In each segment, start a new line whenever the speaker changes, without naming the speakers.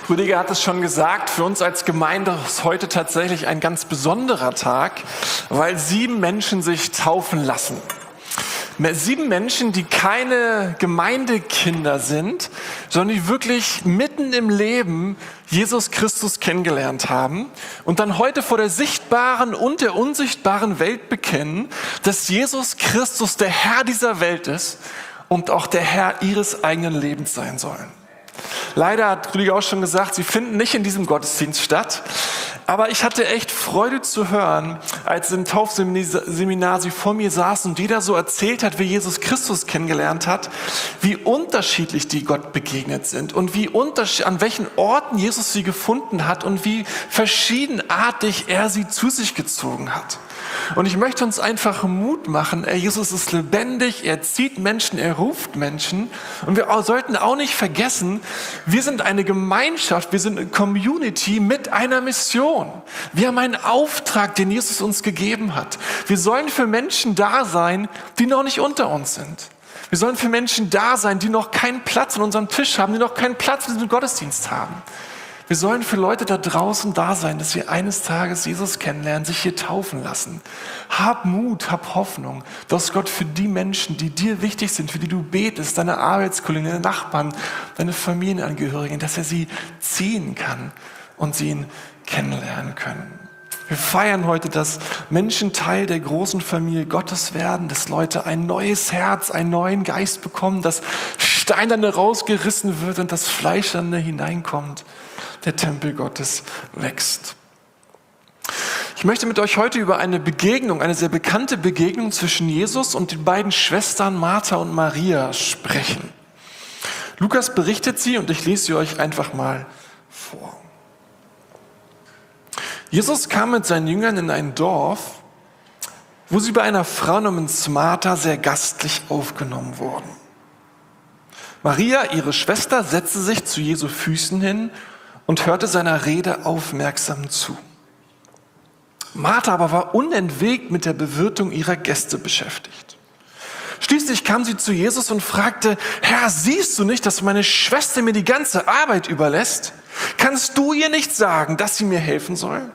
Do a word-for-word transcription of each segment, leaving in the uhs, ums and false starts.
Rüdiger hat es schon gesagt, für uns als Gemeinde ist heute tatsächlich ein ganz besonderer Tag, weil sieben Menschen sich taufen lassen. Sieben Menschen, die keine Gemeindekinder sind, sondern die wirklich mitten im Leben Jesus Christus kennengelernt haben und dann heute vor der sichtbaren und der unsichtbaren Welt bekennen, dass Jesus Christus der Herr dieser Welt ist und auch der Herr ihres eigenen Lebens sein soll. Leider hat Rüdiger auch schon gesagt, sie finden nicht in diesem Gottesdienst statt. Aber ich hatte echt Freude zu hören, als im Taufseminar sie vor mir saßen und jeder so erzählt hat, wie Jesus Christus kennengelernt hat, wie unterschiedlich die Gott begegnet sind und wie unterschied- an welchen Orten Jesus sie gefunden hat und wie verschiedenartig er sie zu sich gezogen hat. Und ich möchte uns einfach Mut machen, er, Jesus ist lebendig, er zieht Menschen, er ruft Menschen. Und wir sollten auch nicht vergessen, wir sind eine Gemeinschaft, wir sind eine Community mit einer Mission. Wir haben einen Auftrag, den Jesus uns gegeben hat. Wir sollen für Menschen da sein, die noch nicht unter uns sind. Wir sollen für Menschen da sein, die noch keinen Platz an unserem Tisch haben, die noch keinen Platz in diesem Gottesdienst haben. Wir sollen für Leute da draußen da sein, dass wir eines Tages Jesus kennenlernen, sich hier taufen lassen. Hab Mut, hab Hoffnung, dass Gott für die Menschen, die dir wichtig sind, für die du betest, deine Arbeitskollegen, deine Nachbarn, deine Familienangehörigen, dass er sie ziehen kann und sie ihn kennenlernen können. Wir feiern heute, dass Menschen Teil der großen Familie Gottes werden, dass Leute ein neues Herz, einen neuen Geist bekommen, dass Steinerne rausgerissen wird und das Fleischerne hineinkommt. Der Tempel Gottes wächst. Ich möchte mit euch heute über eine Begegnung, eine sehr bekannte Begegnung zwischen Jesus und den beiden Schwestern Martha und Maria sprechen. Lukas berichtet sie und ich lese sie euch einfach mal vor. Jesus kam mit seinen Jüngern in ein Dorf, wo sie bei einer Frau namens Martha sehr gastlich aufgenommen wurden. Maria, ihre Schwester, setzte sich zu Jesu Füßen hin und hörte seiner Rede aufmerksam zu. Martha aber war unentwegt mit der Bewirtung ihrer Gäste beschäftigt. Schließlich kam sie zu Jesus und fragte: Herr, siehst du nicht, dass meine Schwester mir die ganze Arbeit überlässt? Kannst du ihr nicht sagen, dass sie mir helfen soll?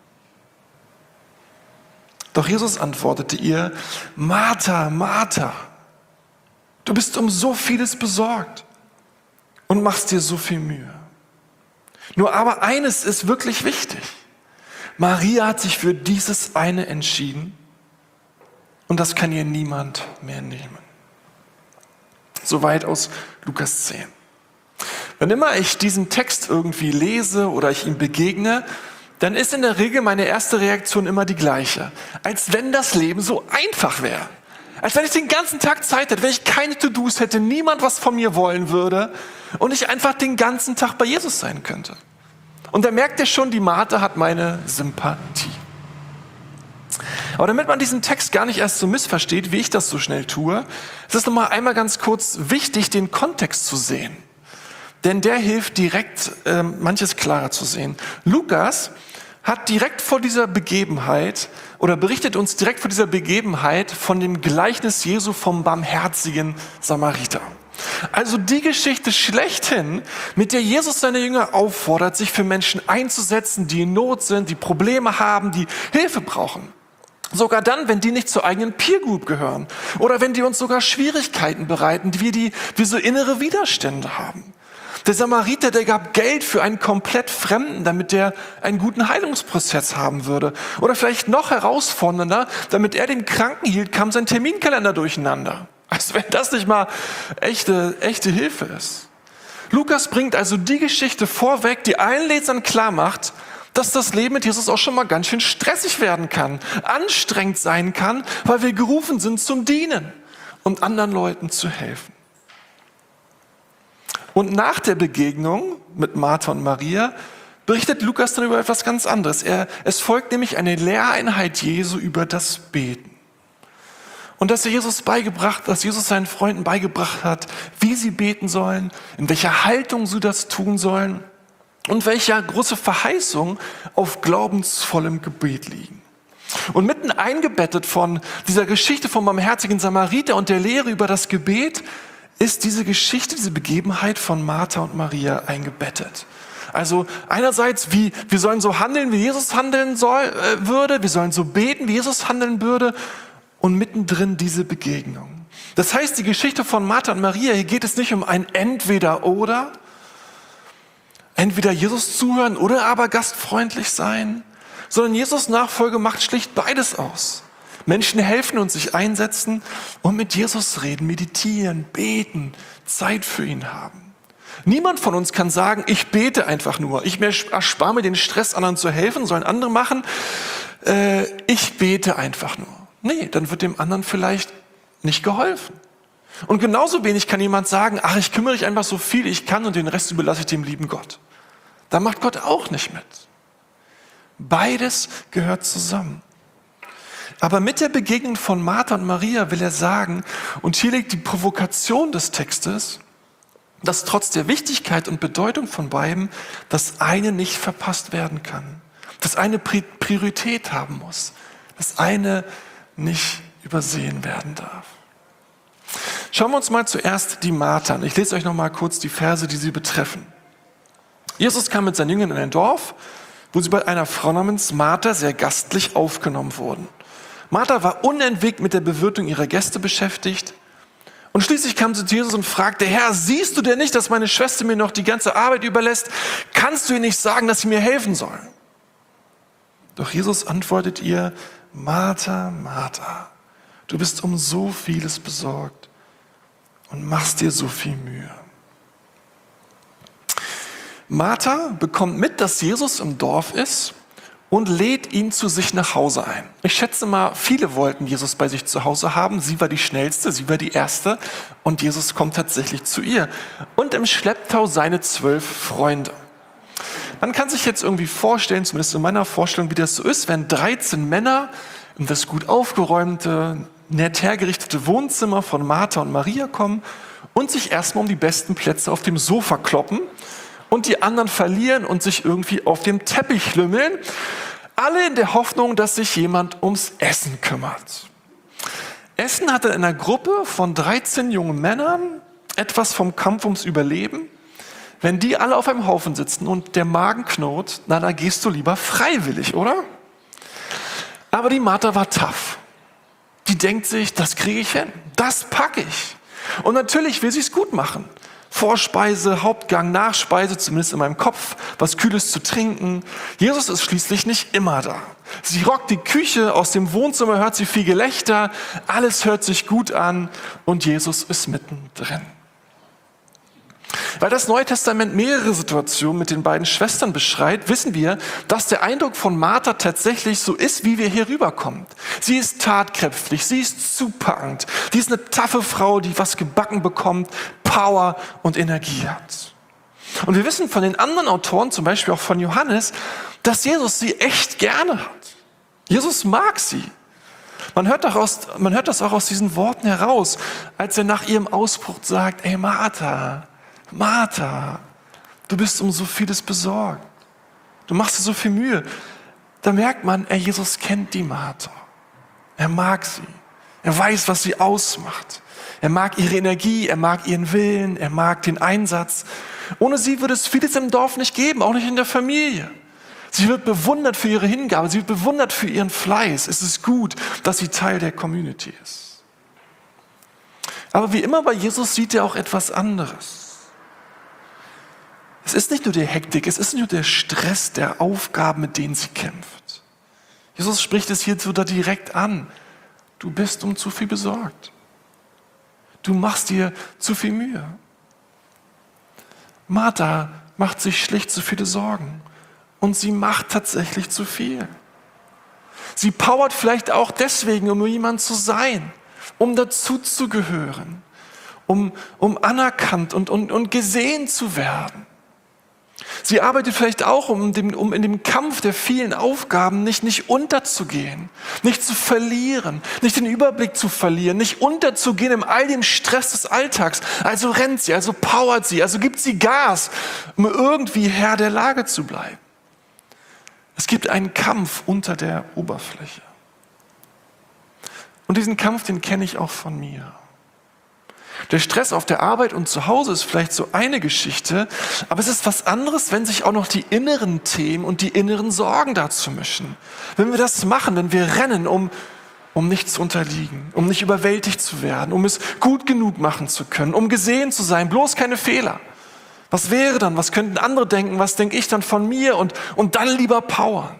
Doch Jesus antwortete ihr: Martha, Martha, du bist um so vieles besorgt und machst dir so viel Mühe. Nur aber eines ist wirklich wichtig. Maria hat sich für dieses eine entschieden und das kann ihr niemand mehr nehmen. Soweit aus Lukas zehn. Wenn immer ich diesen Text irgendwie lese oder ich ihm begegne, dann ist in der Regel meine erste Reaktion immer die gleiche. Als wenn das Leben so einfach wäre. Als wenn ich den ganzen Tag Zeit hätte, wenn ich keine To-Dos hätte, niemand was von mir wollen würde und ich einfach den ganzen Tag bei Jesus sein könnte. Und da merkt ihr schon, die Martha hat meine Sympathie. Aber damit man diesen Text gar nicht erst so missversteht, wie ich das so schnell tue, ist es nochmal einmal ganz kurz wichtig, den Kontext zu sehen. Denn der hilft direkt, äh, manches klarer zu sehen. Lukas hat direkt vor dieser Begebenheit oder berichtet uns direkt vor dieser Begebenheit von dem Gleichnis Jesu vom barmherzigen Samariter. Also die Geschichte schlechthin, mit der Jesus seine Jünger auffordert, sich für Menschen einzusetzen, die in Not sind, die Probleme haben, die Hilfe brauchen. Sogar dann, wenn die nicht zur eigenen Peer Group gehören oder wenn die uns sogar Schwierigkeiten bereiten, die wir, die, wir so innere Widerstände haben. Der Samariter, der gab Geld für einen komplett Fremden, damit der einen guten Heilungsprozess haben würde. Oder vielleicht noch herausfordernder, damit er den Kranken hielt, kam sein Terminkalender durcheinander. Als wenn das nicht mal echte, echte Hilfe ist. Lukas bringt also die Geschichte vorweg, die allen Lesern klar macht, dass das Leben mit Jesus auch schon mal ganz schön stressig werden kann, anstrengend sein kann, weil wir gerufen sind zum Dienen und anderen Leuten zu helfen. Und nach der Begegnung mit Martha und Maria berichtet Lukas dann über etwas ganz anderes. Er, es folgt nämlich eine Lehreinheit Jesu über das Beten. Und dass er Jesus beigebracht, dass Jesus seinen Freunden beigebracht hat, wie sie beten sollen, in welcher Haltung sie das tun sollen und welche große Verheißung auf glaubensvollem Gebet liegen. Und mitten eingebettet von dieser Geschichte vom barmherzigen Samariter und der Lehre über das Gebet ist diese Geschichte, diese Begebenheit von Martha und Maria eingebettet. Also einerseits, wie wir sollen so handeln, wie Jesus handeln soll, äh, würde, wir sollen so beten, wie Jesus handeln würde, und mittendrin diese Begegnung. Das heißt, die Geschichte von Martha und Maria, hier geht es nicht um ein Entweder-Oder, entweder Jesus zuhören oder aber gastfreundlich sein, sondern Jesus Nachfolge macht schlicht beides aus. Menschen helfen und sich einsetzen und mit Jesus reden, meditieren, beten, Zeit für ihn haben. Niemand von uns kann sagen, ich bete einfach nur. Ich erspare mir den Stress, anderen zu helfen, sollen andere machen. Äh, ich bete einfach nur. Nee, dann wird dem anderen vielleicht nicht geholfen. Und genauso wenig kann jemand sagen, ach, ich kümmere mich einfach so viel ich kann und den Rest überlasse ich dem lieben Gott. Da macht Gott auch nicht mit. Beides gehört zusammen. Aber mit der Begegnung von Martha und Maria will er sagen, und hier liegt die Provokation des Textes, dass trotz der Wichtigkeit und Bedeutung von beiden das eine nicht verpasst werden kann. Das eine Priorität haben muss. Das eine nicht übersehen werden darf. Schauen wir uns mal zuerst die Martha an. Ich lese euch noch mal kurz die Verse, die sie betreffen. Jesus kam mit seinen Jüngern in ein Dorf, wo sie bei einer Frau namens Martha sehr gastlich aufgenommen wurden. Martha war unentwegt mit der Bewirtung ihrer Gäste beschäftigt. Und schließlich kam sie zu Jesus und fragte, Herr, siehst du denn nicht, dass meine Schwester mir noch die ganze Arbeit überlässt? Kannst du ihr nicht sagen, dass sie mir helfen soll? Doch Jesus antwortet ihr, Martha, Martha, du bist um so vieles besorgt und machst dir so viel Mühe. Martha bekommt mit, dass Jesus im Dorf ist und lädt ihn zu sich nach Hause ein. Ich schätze mal, viele wollten Jesus bei sich zu Hause haben. Sie war die Schnellste, sie war die Erste und Jesus kommt tatsächlich zu ihr. Und im Schlepptau seine zwölf Freunde. Man kann sich jetzt irgendwie vorstellen, zumindest in meiner Vorstellung, wie das so ist, wenn dreizehn Männer in das gut aufgeräumte, nett hergerichtete Wohnzimmer von Martha und Maria kommen und sich erstmal um die besten Plätze auf dem Sofa kloppen und die anderen verlieren und sich irgendwie auf dem Teppich lümmeln. Alle in der Hoffnung, dass sich jemand ums Essen kümmert. Essen hatte in einer Gruppe von dreizehn jungen Männern etwas vom Kampf ums Überleben. Wenn die alle auf einem Haufen sitzen und der Magen knurrt, na, da gehst du lieber freiwillig, oder? Aber die Martha war tough. Die denkt sich, das kriege ich hin, das packe ich. Und natürlich will sie es gut machen. Vorspeise, Hauptgang, Nachspeise, zumindest in meinem Kopf, was Kühles zu trinken. Jesus ist schließlich nicht immer da. Sie rockt die Küche, aus dem Wohnzimmer hört sie viel Gelächter, alles hört sich gut an und Jesus ist mittendrin. Weil das Neue Testament mehrere Situationen mit den beiden Schwestern beschreibt, wissen wir, dass der Eindruck von Martha tatsächlich so ist, wie wir hier rüberkommen. Sie ist tatkräftig, sie ist zupackend, sie ist eine taffe Frau, die was gebacken bekommt, Power und Energie hat. Und wir wissen von den anderen Autoren, zum Beispiel auch von Johannes, dass Jesus sie echt gerne hat. Jesus mag sie. Man hört, aus, man hört das auch aus diesen Worten heraus, als er nach ihrem Ausbruch sagt, ey Martha, Martha, du bist um so vieles besorgt. Du machst dir so viel Mühe. Da merkt man, ey, Jesus kennt die Martha. Er mag sie. Er weiß, was sie ausmacht. Er mag ihre Energie, er mag ihren Willen, er mag den Einsatz. Ohne sie würde es vieles im Dorf nicht geben, auch nicht in der Familie. Sie wird bewundert für ihre Hingabe, sie wird bewundert für ihren Fleiß. Es ist gut, dass sie Teil der Community ist. Aber wie immer bei Jesus sieht er auch etwas anderes. Es ist nicht nur die Hektik, es ist nicht nur der Stress der Aufgaben, mit denen sie kämpft. Jesus spricht es hierzu da direkt an. Du bist um zu viel besorgt. Du machst dir zu viel Mühe. Martha macht sich schlicht zu viele Sorgen. Und sie macht tatsächlich zu viel. Sie powert vielleicht auch deswegen, um jemand zu sein, um dazuzugehören, um, um anerkannt und, und, und gesehen zu werden. Sie arbeitet vielleicht auch, um, dem, um in dem Kampf der vielen Aufgaben nicht, nicht unterzugehen, nicht zu verlieren, nicht den Überblick zu verlieren, nicht unterzugehen in all dem Stress des Alltags. Also rennt sie, also powert sie, also gibt sie Gas, um irgendwie Herr der Lage zu bleiben. Es gibt einen Kampf unter der Oberfläche. Und diesen Kampf, den kenne ich auch von mir. Der Stress auf der Arbeit und zu Hause ist vielleicht so eine Geschichte, aber es ist was anderes, wenn sich auch noch die inneren Themen und die inneren Sorgen dazu mischen. Wenn wir das machen, wenn wir rennen, um, um nicht zu unterliegen, um nicht überwältigt zu werden, um es gut genug machen zu können, um gesehen zu sein, bloß keine Fehler. Was wäre dann? Was könnten andere denken? Was denke ich dann von mir? Und, und dann lieber powern.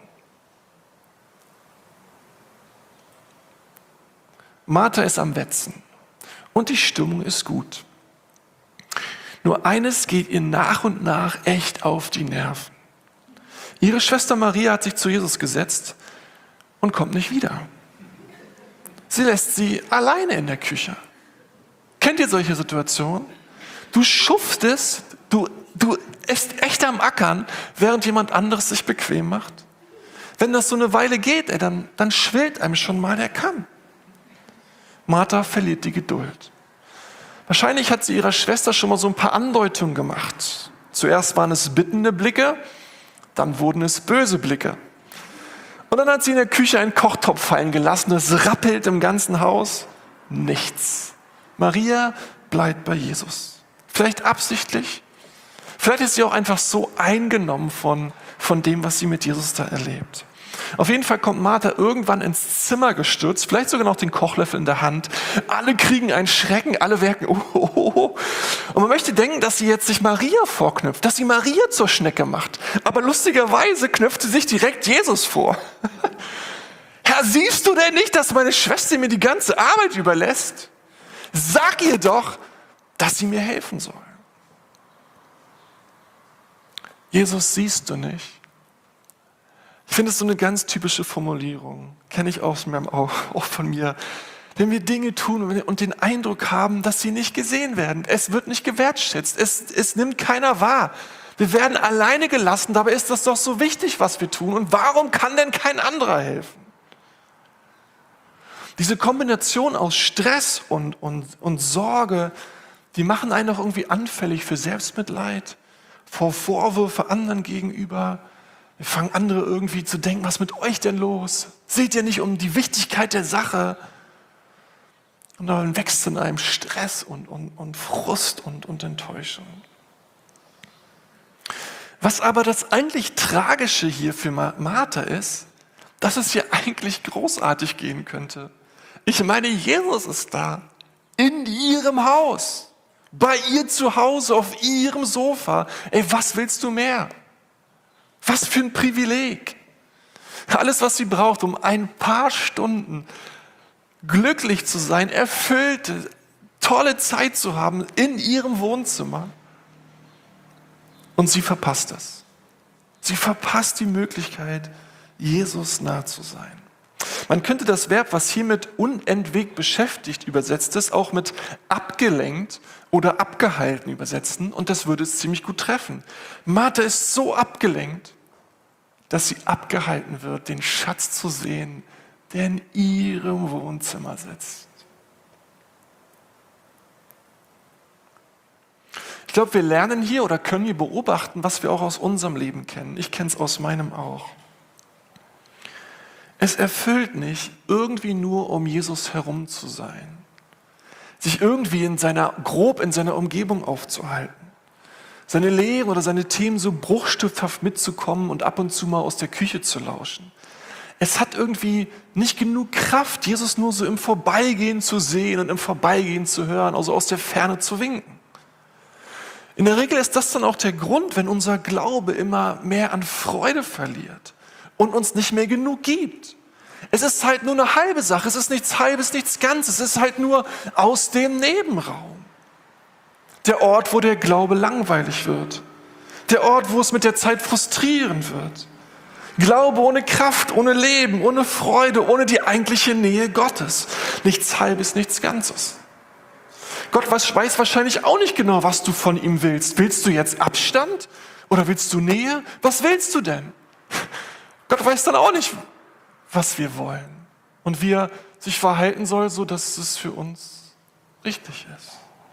Martha ist am Wetzen und die Stimmung ist gut. Nur eines geht ihr nach und nach echt auf die Nerven. Ihre Schwester Maria hat sich zu Jesus gesetzt und kommt nicht wieder. Sie lässt sie alleine in der Küche. Kennt ihr solche Situationen? Du schuftest, du, du bist echt am Ackern, während jemand anderes sich bequem macht. Wenn das so eine Weile geht, ey, dann, dann schwillt einem schon mal der Kamm. Martha verliert die Geduld. Wahrscheinlich hat sie ihrer Schwester schon mal so ein paar Andeutungen gemacht. Zuerst waren es bittende Blicke, dann wurden es böse Blicke. Und dann hat sie in der Küche einen Kochtopf fallen gelassen, es rappelt im ganzen Haus. Nichts. Maria bleibt bei Jesus. Vielleicht absichtlich, vielleicht ist sie auch einfach so eingenommen von, von dem, was sie mit Jesus da erlebt. Auf jeden Fall kommt Martha irgendwann ins Zimmer gestürzt, vielleicht sogar noch den Kochlöffel in der Hand. Alle kriegen einen Schrecken, alle werken, oh, oh, oh. Und man möchte denken, dass sie jetzt sich Maria vorknüpft, dass sie Maria zur Schnecke macht. Aber lustigerweise knüpft sie sich direkt Jesus vor. Herr, siehst du denn nicht, dass meine Schwester mir die ganze Arbeit überlässt? Sag ihr doch, dass sie mir helfen soll. Jesus, siehst du nicht? Ich finde es so eine ganz typische Formulierung, kenne ich auch, auch von mir. Wenn wir Dinge tun und den Eindruck haben, dass sie nicht gesehen werden, es wird nicht gewertschätzt, es, es nimmt keiner wahr. Wir werden alleine gelassen, dabei ist das doch so wichtig, was wir tun. Und warum kann denn kein anderer helfen? Diese Kombination aus Stress und, und, und Sorge, die machen einen auch irgendwie anfällig für Selbstmitleid, vor Vorwürfe anderen gegenüber. Wir fangen andere irgendwie zu denken, was ist mit euch denn los? Seht ihr nicht um die Wichtigkeit der Sache? Und dann wächst in einem Stress und, und, und Frust und, und Enttäuschung. Was aber das eigentlich Tragische hier für Martha ist, dass es hier eigentlich großartig gehen könnte. Ich meine, Jesus ist da, in ihrem Haus, bei ihr zu Hause, auf ihrem Sofa. Ey, was willst du mehr? Was für ein Privileg. Alles, was sie braucht, um ein paar Stunden glücklich zu sein, erfüllte, tolle Zeit zu haben in ihrem Wohnzimmer. Und sie verpasst das. Sie verpasst die Möglichkeit, Jesus nah zu sein. Man könnte das Verb, was hier mit unentwegt beschäftigt übersetzt ist, auch mit abgelenkt oder abgehalten übersetzen. Und das würde es ziemlich gut treffen. Martha ist so abgelenkt, dass sie abgehalten wird, den Schatz zu sehen, der in ihrem Wohnzimmer sitzt. Ich glaube, wir lernen hier oder können hier beobachten, was wir auch aus unserem Leben kennen. Ich kenne es aus meinem auch. Es erfüllt nicht, irgendwie nur um Jesus herum zu sein, sich irgendwie in seiner, grob in seiner Umgebung aufzuhalten, seine Lehren oder seine Themen so bruchstückhaft mitzukommen und ab und zu mal aus der Küche zu lauschen. Es hat irgendwie nicht genug Kraft, Jesus nur so im Vorbeigehen zu sehen und im Vorbeigehen zu hören, also aus der Ferne zu winken. In der Regel ist das dann auch der Grund, wenn unser Glaube immer mehr an Freude verliert und uns nicht mehr genug gibt. Es ist halt nur eine halbe Sache, es ist nichts Halbes, nichts Ganzes, es ist halt nur aus dem Nebenraum. Der Ort, wo der Glaube langweilig wird. Der Ort, wo es mit der Zeit frustrierend wird. Glaube ohne Kraft, ohne Leben, ohne Freude, ohne die eigentliche Nähe Gottes. Nichts Halbes, nichts Ganzes. Gott weiß wahrscheinlich auch nicht genau, was du von ihm willst. Willst du jetzt Abstand oder willst du Nähe? Was willst du denn? Gott weiß dann auch nicht, was wir wollen und wie er sich verhalten soll, so dass es für uns richtig ist.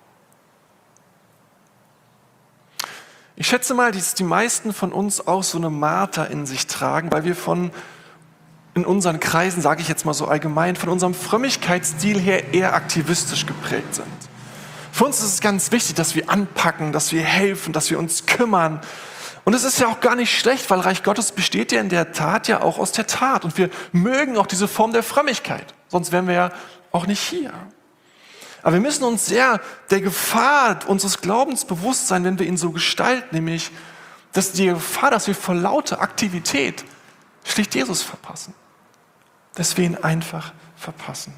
Ich schätze mal, dass die meisten von uns auch so eine Martha in sich tragen, weil wir von in unseren Kreisen, sage ich jetzt mal so allgemein, von unserem Frömmigkeitsstil her eher aktivistisch geprägt sind. Für uns ist es ganz wichtig, dass wir anpacken, dass wir helfen, dass wir uns kümmern. Und es ist ja auch gar nicht schlecht, weil Reich Gottes besteht ja in der Tat ja auch aus der Tat. Und wir mögen auch diese Form der Frömmigkeit. Sonst wären wir ja auch nicht hier. Aber wir müssen uns sehr der Gefahr unseres Glaubens bewusst sein, wenn wir ihn so gestalten, nämlich dass die Gefahr, dass wir vor lauter Aktivität schlicht Jesus verpassen. Dass wir ihn einfach verpassen.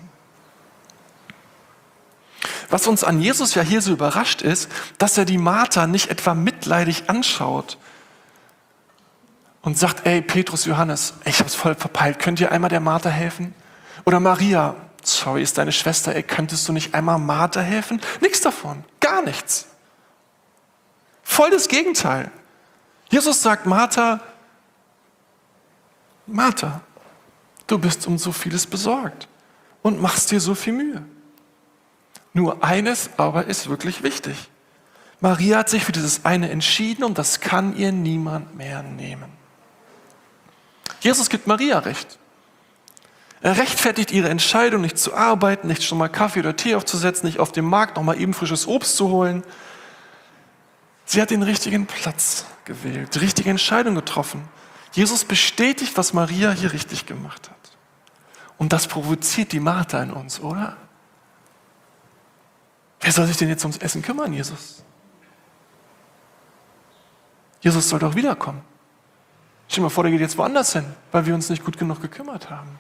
Was uns an Jesus ja hier so überrascht ist, dass er die Martha nicht etwa mitleidig anschaut und sagt, ey Petrus, Johannes, ich hab's voll verpeilt, könnt ihr einmal der Martha helfen? Oder Maria, sorry, ist deine Schwester, ey, könntest du nicht einmal Martha helfen? Nichts davon, gar nichts. Voll das Gegenteil. Jesus sagt Martha, Martha, du bist um so vieles besorgt und machst dir so viel Mühe. Nur eines aber ist wirklich wichtig. Maria hat sich für dieses eine entschieden und das kann ihr niemand mehr nehmen. Jesus gibt Maria recht. Er rechtfertigt ihre Entscheidung, nicht zu arbeiten, nicht schon mal Kaffee oder Tee aufzusetzen, nicht auf dem Markt noch mal eben frisches Obst zu holen. Sie hat den richtigen Platz gewählt, die richtige Entscheidung getroffen. Jesus bestätigt, was Maria hier richtig gemacht hat. Und das provoziert die Martha in uns, oder? Wer soll sich denn jetzt ums Essen kümmern, Jesus? Jesus soll doch wiederkommen. Stell dir mal vor, der geht jetzt woanders hin, weil wir uns nicht gut genug gekümmert haben.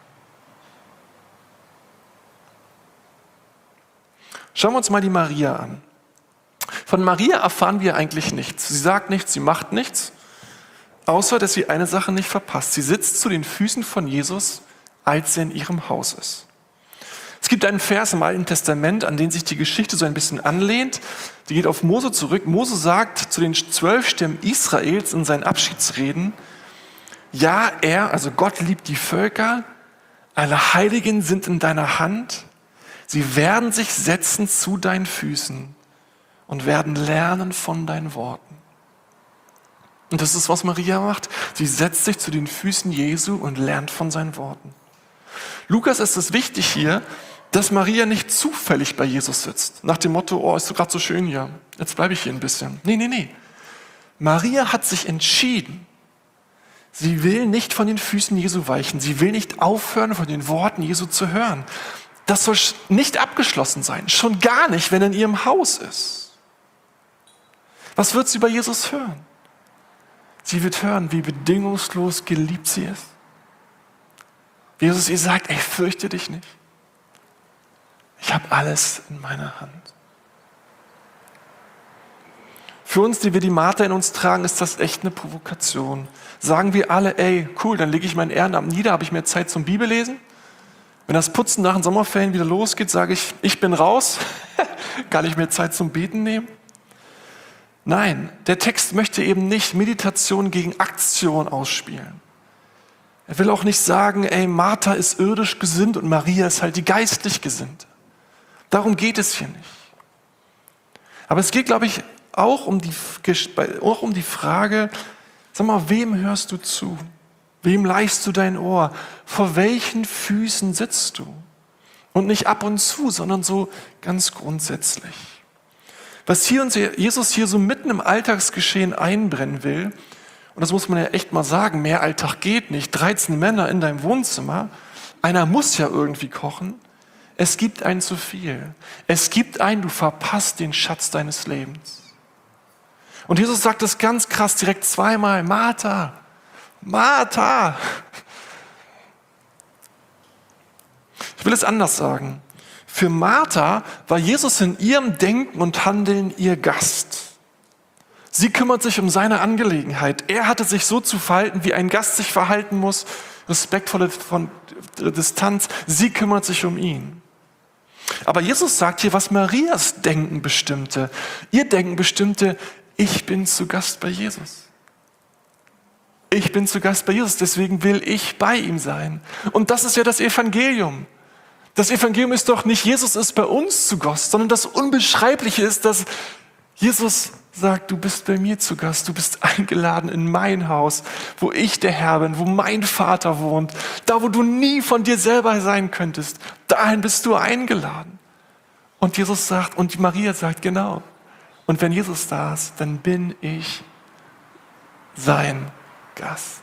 Schauen wir uns mal die Maria an. Von Maria erfahren wir eigentlich nichts. Sie sagt nichts, sie macht nichts, außer dass sie eine Sache nicht verpasst. Sie sitzt zu den Füßen von Jesus, als er in ihrem Haus ist. Es gibt einen Vers im Alten Testament, an den sich die Geschichte so ein bisschen anlehnt. Die geht auf Mose zurück. Mose sagt zu den zwölf Stämmen Israels in seinen Abschiedsreden, ja, er, also Gott liebt die Völker, alle Heiligen sind in deiner Hand, sie werden sich setzen zu deinen Füßen und werden lernen von deinen Worten. Und das ist, was Maria macht. Sie setzt sich zu den Füßen Jesu und lernt von seinen Worten. Lukas ist es wichtig hier, dass Maria nicht zufällig bei Jesus sitzt. Nach dem Motto, oh, ist so gerade so schön hier, jetzt bleibe ich hier ein bisschen. Nee, nee, nee. Maria hat sich entschieden. Sie will nicht von den Füßen Jesu weichen. Sie will nicht aufhören, von den Worten Jesu zu hören. Das soll nicht abgeschlossen sein. Schon gar nicht, wenn er in ihrem Haus ist. Was wird sie bei Jesus hören? Sie wird hören, wie bedingungslos geliebt sie ist. Wie Jesus ihr sagt, ey, fürchte dich nicht. Ich habe alles in meiner Hand. Für uns, die wir die Martha in uns tragen, ist das echt eine Provokation. Sagen wir alle, ey, cool, dann lege ich mein Ehrenamt nieder, habe ich mehr Zeit zum Bibellesen. Wenn das Putzen nach den Sommerferien wieder losgeht, sage ich, ich bin raus, kann ich mir Zeit zum Beten nehmen? Nein, der Text möchte eben nicht Meditation gegen Aktion ausspielen. Er will auch nicht sagen, ey, Martha ist irdisch gesinnt und Maria ist halt die geistlich Gesinnte. Darum geht es hier nicht. Aber es geht, glaube ich, auch um die, auch um die Frage, sag mal, wem hörst du zu? Wem leihst du dein Ohr? Vor welchen Füßen sitzt du? Und nicht ab und zu, sondern so ganz grundsätzlich. Was hier uns Jesus hier so mitten im Alltagsgeschehen einbrennen will, und das muss man ja echt mal sagen, mehr Alltag geht nicht, dreizehn Männer in deinem Wohnzimmer, einer muss ja irgendwie kochen, es gibt ein zu viel. Es gibt ein, du verpasst den Schatz deines Lebens. Und Jesus sagt das ganz krass direkt zweimal, Martha, Martha. Ich will es anders sagen. Für Martha war Jesus in ihrem Denken und Handeln ihr Gast. Sie kümmert sich um seine Angelegenheit. Er hatte sich so zu verhalten, wie ein Gast sich verhalten muss, respektvolle von Distanz. Sie kümmert sich um ihn. Aber Jesus sagt hier, was Marias Denken bestimmte. Ihr Denken bestimmte, ich bin zu Gast bei Jesus. Ich bin zu Gast bei Jesus, deswegen will ich bei ihm sein. Und das ist ja das Evangelium. Das Evangelium ist doch nicht, Jesus ist bei uns zu Gast, sondern das Unbeschreibliche ist, dass Jesus sagt, du bist bei mir zu Gast, du bist eingeladen in mein Haus, wo ich der Herr bin, wo mein Vater wohnt, da wo du nie von dir selber sein könntest, dahin bist du eingeladen. Und Jesus sagt, und Maria sagt, genau. Und wenn Jesus da ist, dann bin ich sein Gast.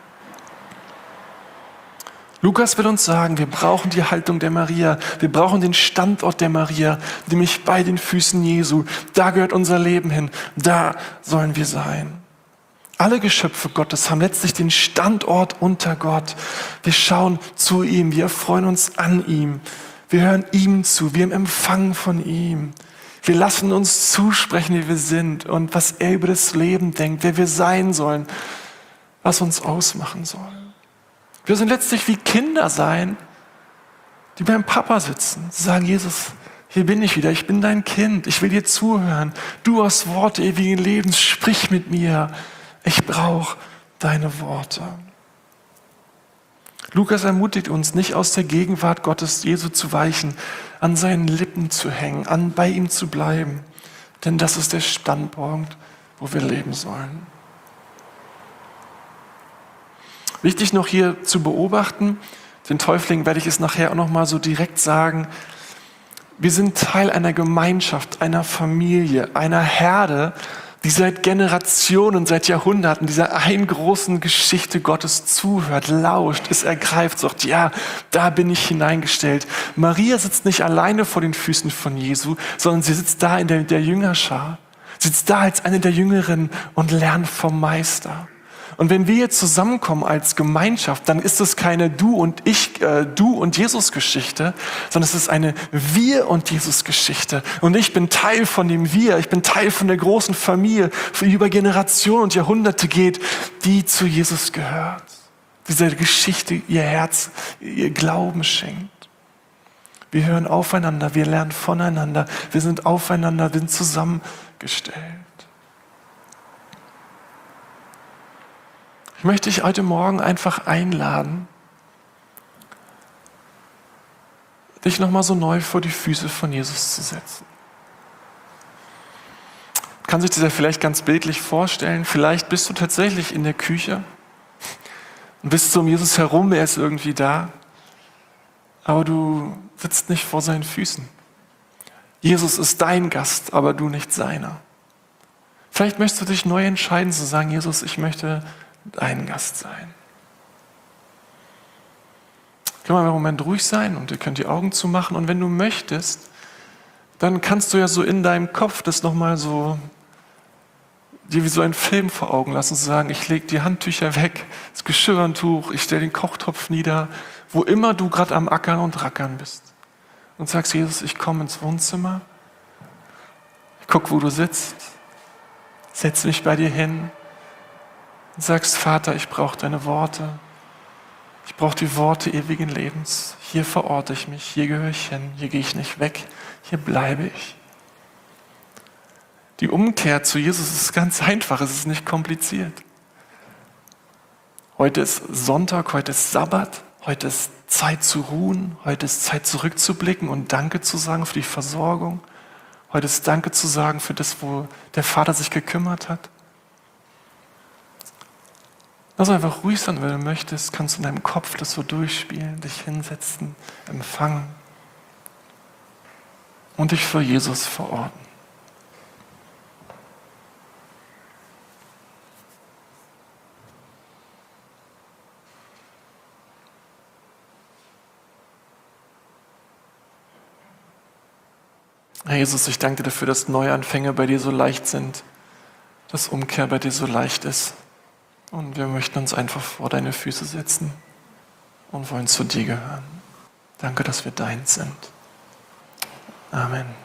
Lukas will uns sagen, wir brauchen die Haltung der Maria, wir brauchen den Standort der Maria, nämlich bei den Füßen Jesu. Da gehört unser Leben hin, da sollen wir sein. Alle Geschöpfe Gottes haben letztlich den Standort unter Gott. Wir schauen zu ihm, wir freuen uns an ihm, wir hören ihm zu, wir empfangen von ihm. Wir lassen uns zusprechen, wie wir sind und was er über das Leben denkt, wer wir sein sollen, was uns ausmachen soll. Wir sind letztlich wie Kinder sein, die beim Papa sitzen. Sie sagen, Jesus, hier bin ich wieder, ich bin dein Kind, ich will dir zuhören. Du hast Worte ewigen Lebens, sprich mit mir. Ich brauche deine Worte. Lukas ermutigt uns, nicht aus der Gegenwart Gottes Jesu zu weichen, an seinen Lippen zu hängen, an bei ihm zu bleiben. Denn das ist der Standpunkt, wo wir leben sollen. Wichtig noch hier zu beobachten, den Täuflingen werde ich es nachher auch noch mal so direkt sagen, wir sind Teil einer Gemeinschaft, einer Familie, einer Herde, die seit Generationen, seit Jahrhunderten dieser einen großen Geschichte Gottes zuhört, lauscht, es ergreift, sagt, ja, da bin ich hineingestellt. Maria sitzt nicht alleine vor den Füßen von Jesu, sondern sie sitzt da in der, der Jüngerschar, sitzt da als eine der Jüngeren und lernt vom Meister. Und wenn wir jetzt zusammenkommen als Gemeinschaft, dann ist es keine Du und ich, äh, Du und Jesus Geschichte, sondern es ist eine Wir und Jesus Geschichte. Und ich bin Teil von dem Wir, ich bin Teil von der großen Familie, die über Generationen und Jahrhunderte geht, die zu Jesus gehört. Dieser Geschichte ihr Herz, ihr Glauben schenkt. Wir hören aufeinander, wir lernen voneinander, wir sind aufeinander, wir sind zusammengestellt. Ich möchte dich heute Morgen einfach einladen, dich nochmal so neu vor die Füße von Jesus zu setzen. Kann sich das ja vielleicht ganz bildlich vorstellen. Vielleicht bist du tatsächlich in der Küche und bist so um Jesus herum, er ist irgendwie da, aber du sitzt nicht vor seinen Füßen. Jesus ist dein Gast, aber du nicht seiner. Vielleicht möchtest du dich neu entscheiden zu sagen, Jesus, ich möchte dein Gast sein. Können wir einen Moment ruhig sein und ihr könnt die Augen zumachen und wenn du möchtest, dann kannst du ja so in deinem Kopf das nochmal so, dir wie so einen Film vor Augen lassen, zu sagen, ich lege die Handtücher weg, das Geschirrtuch, ich stelle den Kochtopf nieder, wo immer du gerade am Ackern und Rackern bist. Und sagst, Jesus, ich komme ins Wohnzimmer, ich guck, wo du sitzt, setz mich bei dir hin, und sagst, Vater, ich brauche deine Worte. Ich brauche die Worte ewigen Lebens. Hier verorte ich mich, hier gehöre ich hin, hier gehe ich nicht weg, hier bleibe ich. Die Umkehr zu Jesus ist ganz einfach, es ist nicht kompliziert. Heute ist Sonntag, heute ist Sabbat, heute ist Zeit zu ruhen, heute ist Zeit zurückzublicken und Danke zu sagen für die Versorgung. Heute ist Danke zu sagen für das, wo der Vater sich gekümmert hat. Lass einfach ruhig sein, wenn du möchtest, kannst du in deinem Kopf das so durchspielen, dich hinsetzen, empfangen und dich für Jesus verorten. Herr Jesus, ich danke dir dafür, dass Neuanfänge bei dir so leicht sind, dass Umkehr bei dir so leicht ist. Und wir möchten uns einfach vor deine Füße setzen und wollen zu dir gehören. Danke, dass wir dein sind. Amen.